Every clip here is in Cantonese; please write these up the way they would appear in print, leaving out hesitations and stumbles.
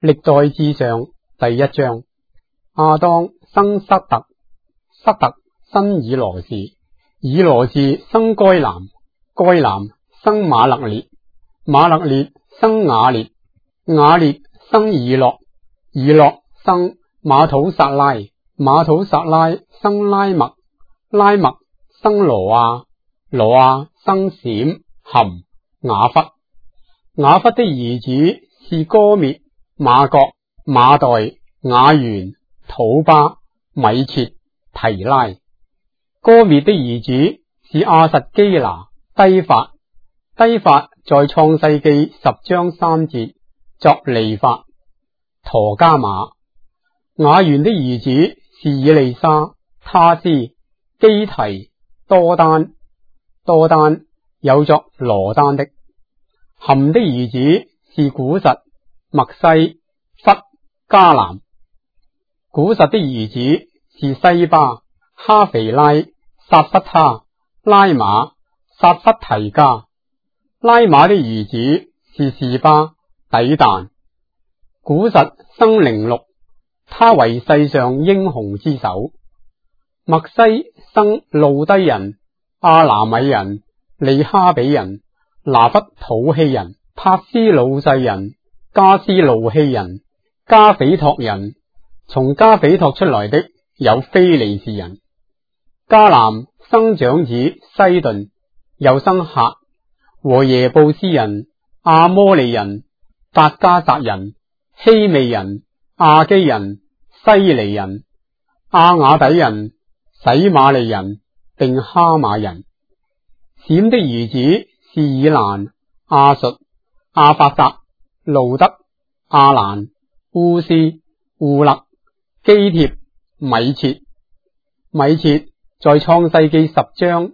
歷代志上第1章。亞當生塞特，塞特生以羅士，以羅士生該南，該南生馬勒列，馬勒列生雅列，雅列生以諾，以諾生馬土撒拉，馬土撒拉生拉麥，拉麥生羅亞，羅亞生閃、含、雅弗。雅弗的兒子是歌滅、瑪各、馬代、雅元、土巴、米設、提拉。歌滅的兒子是亞實基拿、低法。低法在創世記10章3節作利法、陀加馬。雅元的兒子是以利沙、他斯、基提、多丹。多丹有作羅丹的。含的兒子是古實、麥西、弗、迦南。古實的兒子是西巴、哈肥拉、撒弗他、拉馬、撒弗提加。拉馬的兒子是示巴、底但。古實生寧錄，他為世上英雄之首。麥西生路低人、阿拿米人、利哈比人、拿弗土希人、帕斯魯世人、加斯路希人、加斐托人。從加斐托出來的有非利士人。迦南生長子西頓，又生客和耶布斯人、阿摩利人、達加撒人、希未人、亞基人、西尼人、亞雅底人、洗馬利人，並哈馬人。閃的兒子是以蘭、亞述、亞法薩、路德、亞蘭、烏斯、烏勒、基帖、米設。米設在創世記10章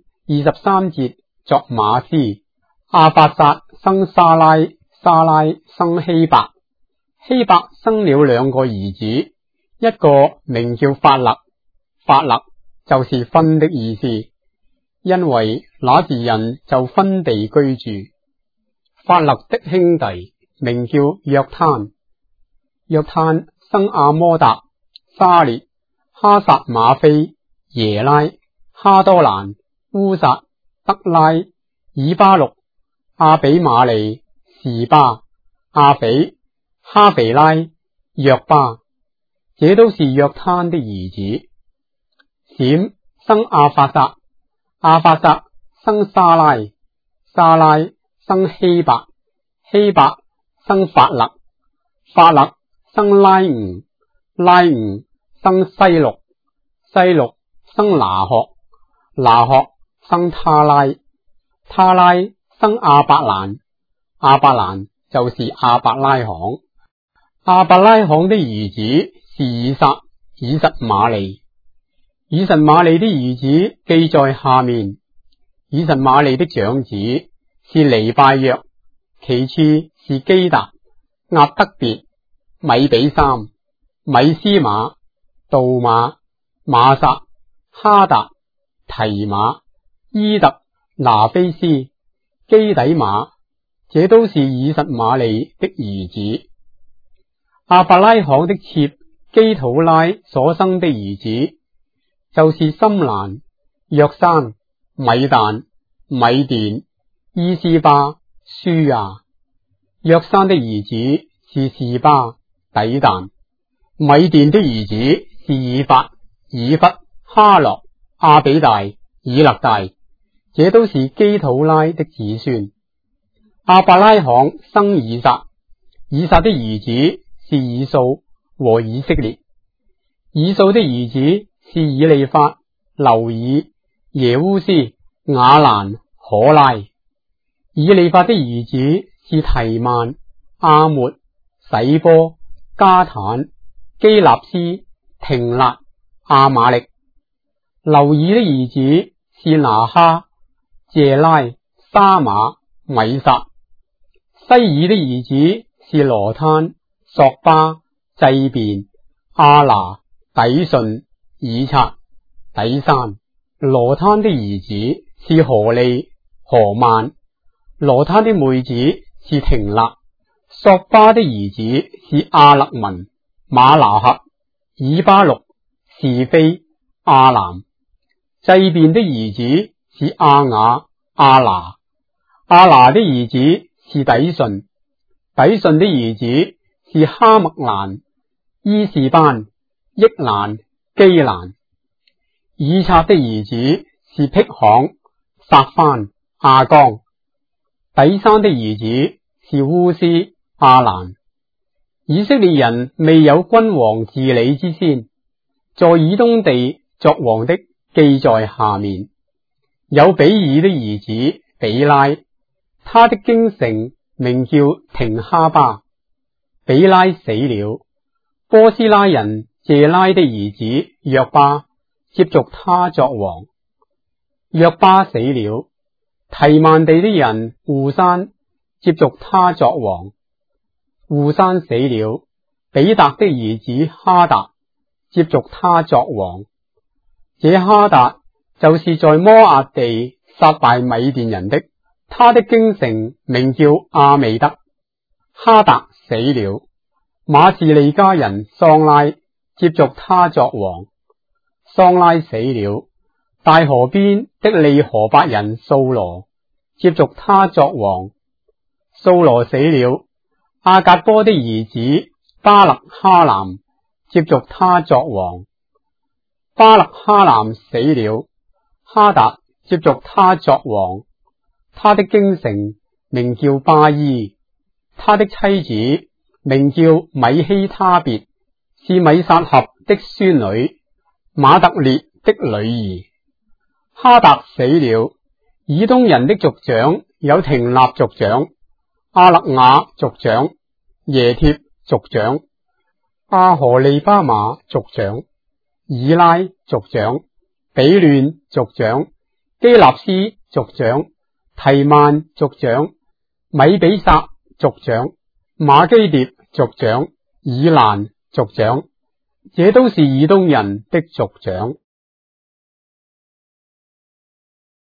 23節作馬斯。亞法薩生沙拉，沙拉生希伯，希伯生了2個兒子，一個名叫法勒，法勒就是分的意思，因為那時人就分地居住。法勒的兄弟名叫約攤，約攤生阿摩達、沙列、哈撒馬菲、耶拉、哈多蘭、烏撒、德拉、以巴錄、阿比瑪利、示巴、阿斐、哈肥拉、約巴，這都是約攤的兒子。閃生亞法薩，亞法薩生沙拉，沙拉生希伯，希伯生法勒，法勒生拉吾，拉吾生西錄，西錄生拿鶴，拿鶴生他拉，他拉生亞伯蘭，亞伯蘭就是亞伯拉罕。亞伯拉罕的兒子是以撒、以實瑪利。以實瑪利的兒子記在下面。以實瑪利的長子是尼拜約，其次是基達、押得別、米比三、米斯瑪、杜馬、馬撒、哈達、提馬、伊特、拿菲斯、基底馬，這都是以實瑪利的兒子。亞伯拉罕的妾基土拉所生的兒子就是深蘭、約山、米旦、米甸、伊斯巴、舒亞。約山的兒子是示巴、底但。米甸的兒子是以法、以弗、哈諾、阿比大、以勒大，這都是基土拉的子孫。亞伯拉罕生以撒，以撒的兒子是以掃和以色列。以掃的兒子是以利法、流爾、耶烏斯、雅蘭、可拉。以利法的兒子是提曼、阿末、洗波、加坦、基納斯、廷勒、亞瑪力。流爾的兒子是拿哈、謝拉、沙馬、米撒。西爾的兒子是羅攤、索巴、祭便、阿拿、底順、以察、底山。羅攤的兒子是何利、何曼。羅攤的妹子是廷勒。 索巴的兒子是亞勒文、馬拿赫、以巴錄、是非、亞南。祭便的兒子是亞雅、亞拿。亞拿的兒子是底順。底順的兒子是哈麥蘭、伊士班、益蘭、基蘭。以察的兒子是辟罕、撒番、亞剛。底山的兒子是烏斯、亞蘭。以色列人未有君王治理之先，在以東地作王的記在下面。有比爾的兒子比拉，他的京城名叫廷哈巴。比拉死了，波斯拉人謝拉的兒子約巴接續他作王。約巴死了，提曼地的人戶山接續他作王。戶山死了，比達的兒子哈達接續他作王。這哈達就是在摩押地殺敗米甸人的，他的京城名叫亞美德。哈達死了，馬士利家人桑拉接續他作王。桑拉死了，大河邊的利河伯人掃羅接續他作王。掃羅死了，亞格波的兒子巴勒哈南接續他作王。巴勒哈南死了，哈達接續他作王。他的京城名叫巴伊，他的妻子名叫米希他別，是米撒合的孫女，馬特列的女兒。哈達死了，以東人的族長有廷納族長、阿勒雅族長、耶帖族長、阿荷利巴馬族長、以拉族長、比亂族長、基納斯族長、提曼族長、米比撒族長、馬基迭族長、以蘭族長，這都是以東人的族長。